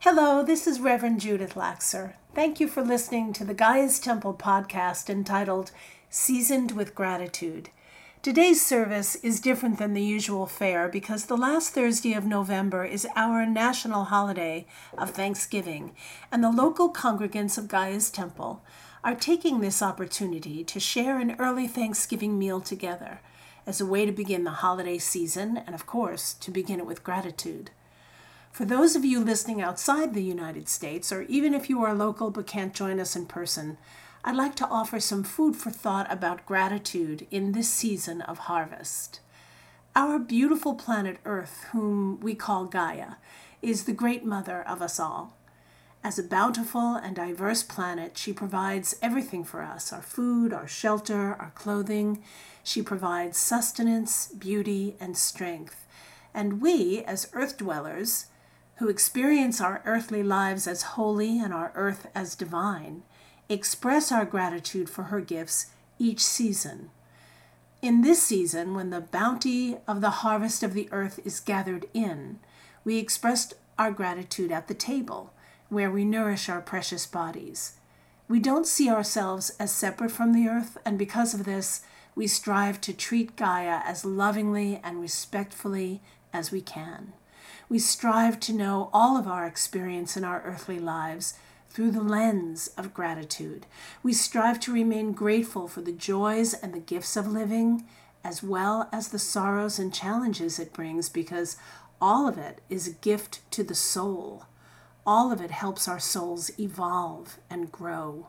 Hello, this is Reverend Judith Laxer. Thank you for listening to the Gaia's Temple podcast entitled Seasoned with Gratitude. Today's service is different than the usual fare because the last Thursday of November is our national holiday of Thanksgiving, and the local congregants of Gaia's Temple are taking this opportunity to share an early Thanksgiving meal together as a way to begin the holiday season and, of course, to begin it with gratitude. For those of you listening outside the United States, or even if you are local but can't join us in person, I'd like to offer some food for thought about gratitude in this season of harvest. Our beautiful planet Earth, whom we call Gaia, is the great mother of us all. As a bountiful and diverse planet, she provides everything for us, our food, our shelter, our clothing. She provides sustenance, beauty, and strength. And we, as Earth dwellers, who experience our earthly lives as holy and our earth as divine, express our gratitude for her gifts each season. In this season, when the bounty of the harvest of the earth is gathered in, we express our gratitude at the table, where we nourish our precious bodies. We don't see ourselves as separate from the earth, and because of this, we strive to treat Gaia as lovingly and respectfully as we can. We strive to know all of our experience in our earthly lives through the lens of gratitude. We strive to remain grateful for the joys and the gifts of living, as well as the sorrows and challenges it brings, because all of it is a gift to the soul. All of it helps our souls evolve and grow.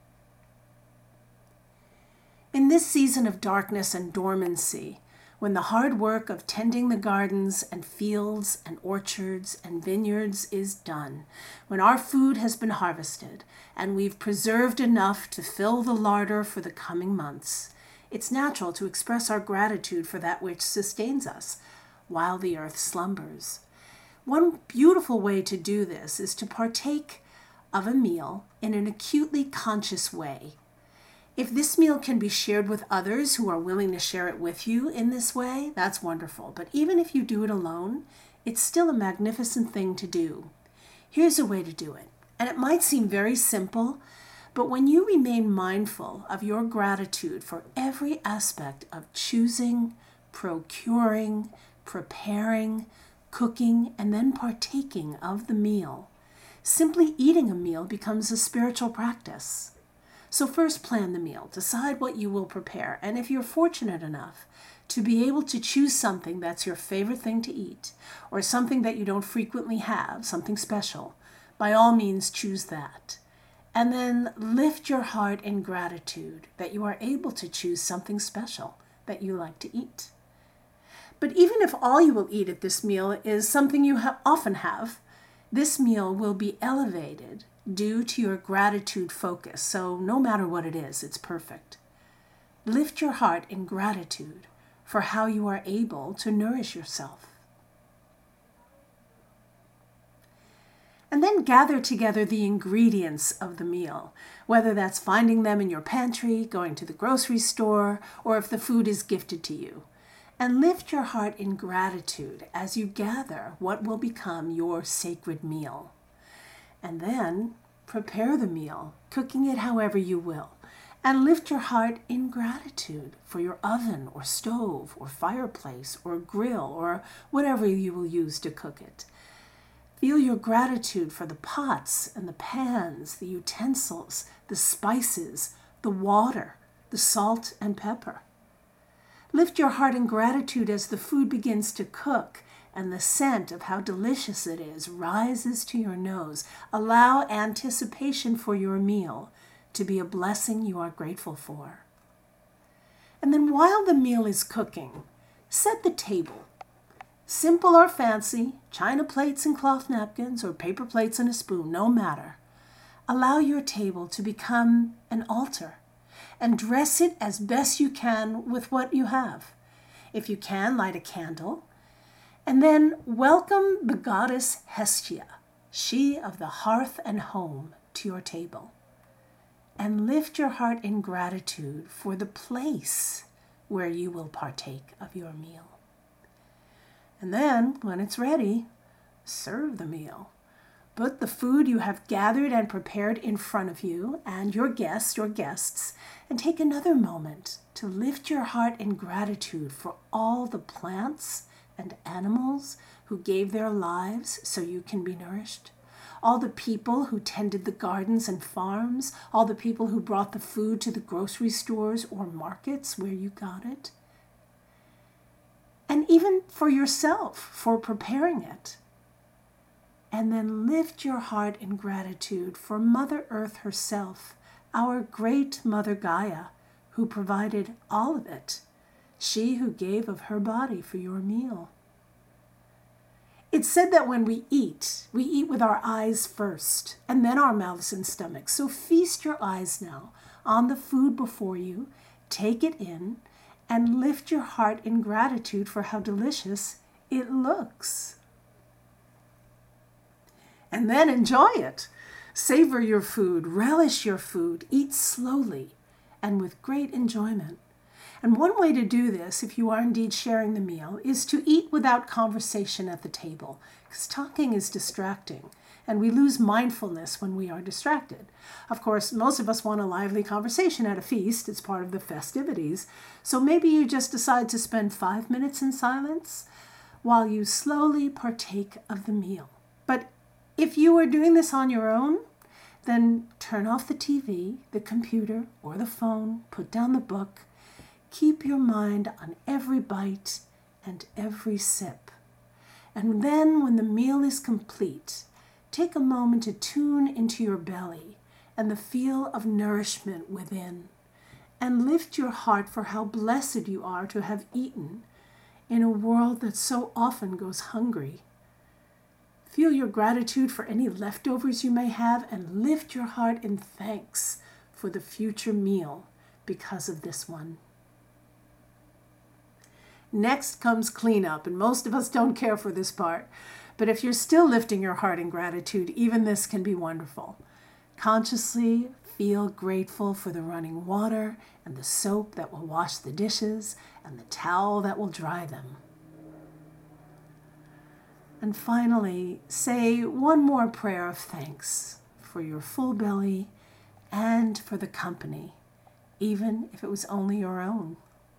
In this season of darkness and dormancy, when the hard work of tending the gardens and fields and orchards and vineyards is done, when our food has been harvested and we've preserved enough to fill the larder for the coming months, it's natural to express our gratitude for that which sustains us while the earth slumbers. One beautiful way to do this is to partake of a meal in an acutely conscious way. If this meal can be shared with others who are willing to share it with you in this way, that's wonderful. But even if you do it alone, it's still a magnificent thing to do. Here's a way to do it. And it might seem very simple, but when you remain mindful of your gratitude for every aspect of choosing, procuring, preparing, cooking, and then partaking of the meal, simply eating a meal becomes a spiritual practice. So first plan the meal, decide what you will prepare, and if you're fortunate enough to be able to choose something that's your favorite thing to eat, or something that you don't frequently have, something special, by all means choose that. And then lift your heart in gratitude that you are able to choose something special that you like to eat. But even if all you will eat at this meal is something you often have, this meal will be elevated due to your gratitude focus. So no matter what it is, it's perfect. Lift your heart in gratitude for how you are able to nourish yourself. And then gather together the ingredients of the meal, whether that's finding them in your pantry, going to the grocery store, or if the food is gifted to you. And lift your heart in gratitude as you gather what will become your sacred meal. And then prepare the meal, cooking it however you will, and lift your heart in gratitude for your oven or stove or fireplace or grill or whatever you will use to cook it. Feel your gratitude for the pots and the pans, the utensils, the spices, the water, the salt and pepper. Lift your heart in gratitude as the food begins to cook and the scent of how delicious it is rises to your nose. Allow anticipation for your meal to be a blessing you are grateful for. And then while the meal is cooking, set the table. Simple or fancy, china plates and cloth napkins, or paper plates and a spoon, no matter. Allow your table to become an altar and dress it as best you can with what you have. If you can, light a candle. And then welcome the goddess Hestia, she of the hearth and home, to your table. And lift your heart in gratitude for the place where you will partake of your meal. And then, when it's ready, serve the meal. Put the food you have gathered and prepared in front of you and your guests, and take another moment to lift your heart in gratitude for all the plants and animals who gave their lives so you can be nourished, all the people who tended the gardens and farms, all the people who brought the food to the grocery stores or markets where you got it, and even for yourself for preparing it. And then lift your heart in gratitude for Mother Earth herself, our great Mother Gaia, who provided all of it, she who gave of her body for your meal. It's said that when we eat with our eyes first, and then our mouths and stomachs. So feast your eyes now on the food before you, take it in, and lift your heart in gratitude for how delicious it looks. And then enjoy it. Savor your food, relish your food, eat slowly and with great enjoyment. And one way to do this, if you are indeed sharing the meal, is to eat without conversation at the table, because talking is distracting, and we lose mindfulness when we are distracted. Of course, most of us want a lively conversation at a feast. It's part of the festivities. So maybe you just decide to spend 5 minutes in silence while you slowly partake of the meal. But if you are doing this on your own, then turn off the TV, the computer, or the phone, put down the book. Keep your mind on every bite and every sip. And then when the meal is complete, take a moment to tune into your belly and the feel of nourishment within, and lift your heart for how blessed you are to have eaten in a world that so often goes hungry. Feel your gratitude for any leftovers you may have, and lift your heart in thanks for the future meal because of this one. Next comes cleanup, and most of us don't care for this part. But if you're still lifting your heart in gratitude, even this can be wonderful. Consciously feel grateful for the running water and the soap that will wash the dishes and the towel that will dry them. And finally, say one more prayer of thanks for your full belly and for the company, even if it was only your own.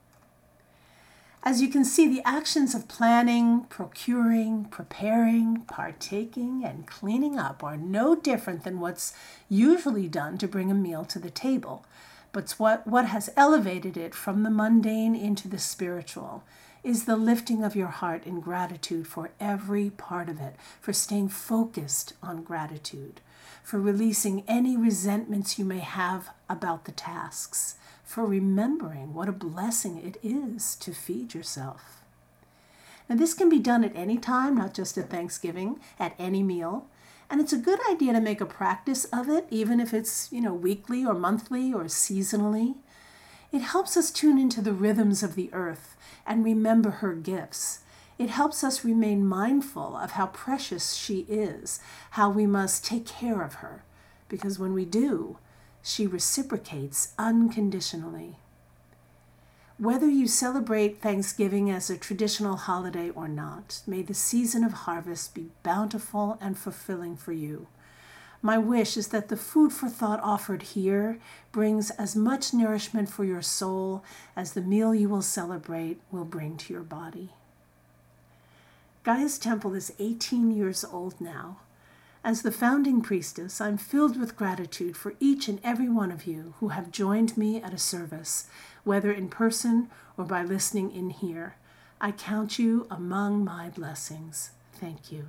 As you can see, the actions of planning, procuring, preparing, partaking, and cleaning up are no different than what's usually done to bring a meal to the table. But what has elevated it from the mundane into the spiritual is the lifting of your heart in gratitude for every part of it, for staying focused on gratitude, for releasing any resentments you may have about the tasks, for remembering what a blessing it is to feed yourself. Now, this can be done at any time, not just at Thanksgiving, at any meal. And it's a good idea to make a practice of it, even if it's, weekly or monthly or seasonally. It helps us tune into the rhythms of the earth and remember her gifts. It helps us remain mindful of how precious she is, how we must take care of her, because when we do, she reciprocates unconditionally. Whether you celebrate Thanksgiving as a traditional holiday or not, may the season of harvest be bountiful and fulfilling for you. My wish is that the food for thought offered here brings as much nourishment for your soul as the meal you will celebrate will bring to your body. Gaia's Temple is 18 years old now. As the founding priestess, I'm filled with gratitude for each and every one of you who have joined me at a service, whether in person or by listening in here. I count you among my blessings. Thank you.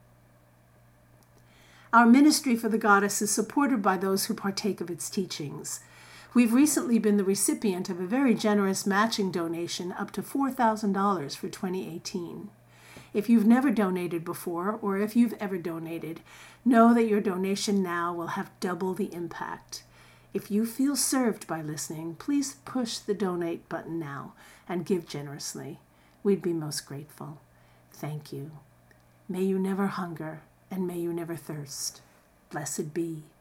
Our ministry for the Goddess is supported by those who partake of its teachings. We've recently been the recipient of a very generous matching donation up to $4,000 for 2018. If you've never donated before, or if you've ever donated, know that your donation now will have double the impact. If you feel served by listening, please push the donate button now and give generously. We'd be most grateful. Thank you. May you never hunger, and may you never thirst. Blessed be.